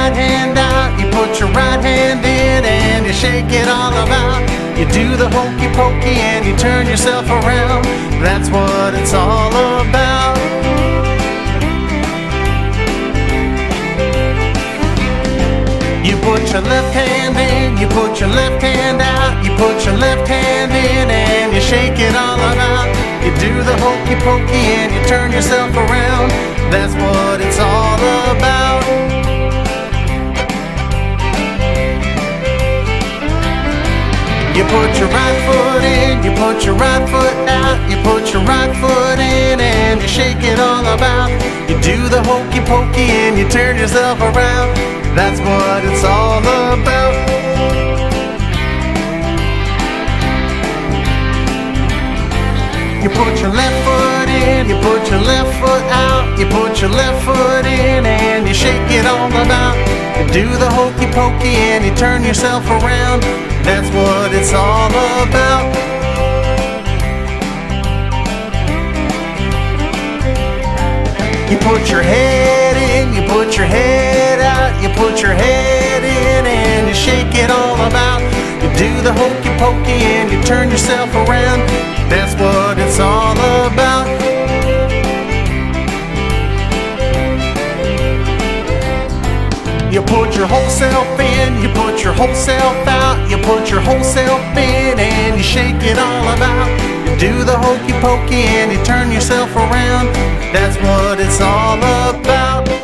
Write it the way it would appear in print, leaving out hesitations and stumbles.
right hand out, you put your right hand in, and you shake it all about. You do the hokey pokey and you turn yourself around. That's what it's all about. You put your left hand in, you put your left hand out, you put your left hand in and you shake it all about. You do the hokey pokey and you turn yourself around. That's what it's all about. You put your right foot in, you put your right foot out, you put your right foot in and you shake it all about. You do the hokey pokey and you turn yourself around. That's what it's all about. You put your left foot in, you put your left foot out, you put your left foot in and you shake it all about. You do the hokey pokey and you turn yourself around. That's what it's all about. You put your head in, you put your head out, you put your head in and you shake it all about. You do the hokey pokey and you turn yourself around. That's what it's all about. You put your whole self in, you put your whole self out, you put your whole self in and you shake it all about. You do the hokey pokey and you turn yourself around. That's what it's all about.